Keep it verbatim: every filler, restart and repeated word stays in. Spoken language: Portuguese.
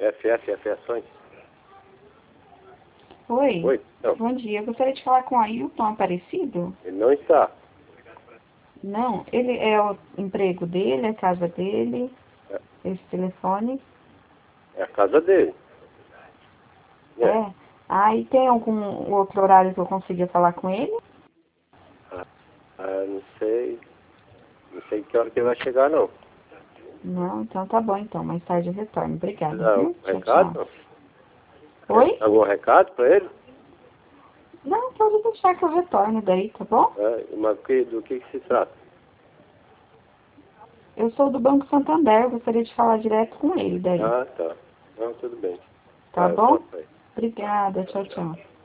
F F, F Ações. Oi. Oi, não. Bom dia. Eu gostaria de falar com o Ailton Aparecido. Ele não está. Não, ele é o emprego dele, a casa dele, É, esse telefone. é a casa dele. É. É. Ah, e tem algum outro horário que eu consiga falar com ele? Ah, ah, não sei. Não sei que hora que ele vai chegar, não. Não, então tá bom então. Mais tarde eu retorno. Obrigada, Dá um viu? Tchau, tchau. recado? Quer Oi? algum recado para ele? Não, pode deixar que eu retorno daí, tá bom? É, mas que, do que, que se trata? Eu sou do Banco Santander, eu gostaria de falar direto com ele daí. Ah, tá. Não, tudo bem. Tá Tá, eu bom? posso aí. Obrigada, tchau, tchau.